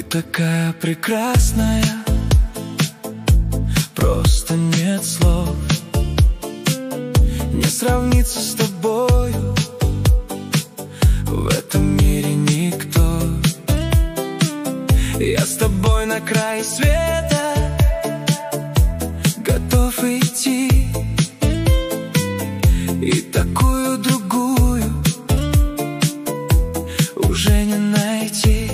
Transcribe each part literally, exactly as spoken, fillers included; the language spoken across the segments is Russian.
такая прекрасная, просто нет слов. Не сравнится с тобою в этом мире никто. Я с тобой на край света готов идти, и такую другую уже не найти.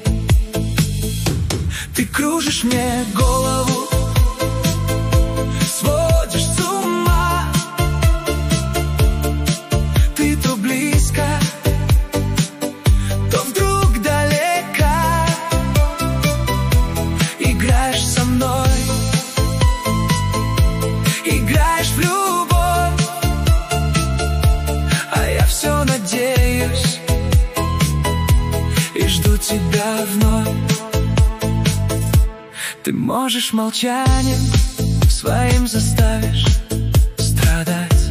Ты кружишь мне голову, сводишь с ума. Ты то близко, то вдруг далека. Играешь со мной, играешь в любовь, а я все надеюсь и жду тебя вновь. Ты можешь молчанием своим заставишь страдать,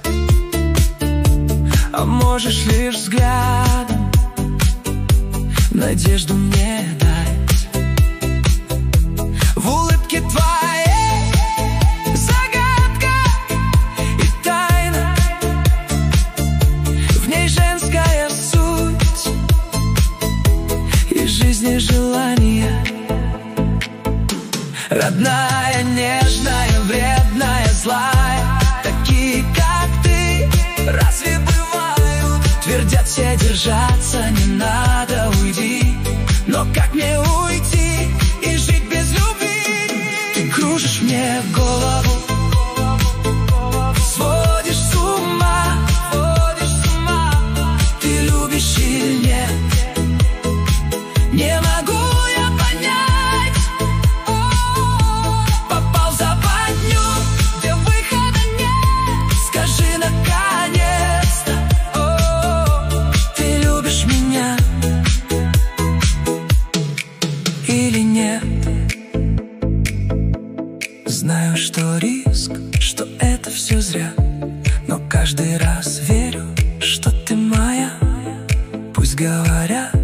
а можешь лишь взглядом надежду мне дать. В улыбке твоей загадка и тайна, в ней женская суть и жизни желания. Родная, нежная, вредная, злая, такие, как ты, разве бывают? Твердят все держаться, не надо, уйди. Но как мне уйти и жить без любви? Ты кружишь мне голову, сводишь с ума, сводишь с ума. Ты любишь или нет? Не могу я понять. Попал в западню, где выхода нет. Скажи наконец-то, о, ты любишь меня или нет? Знаю, что риск, что это все зря, но каждый раз верю, что ты моя. Пусть говорят,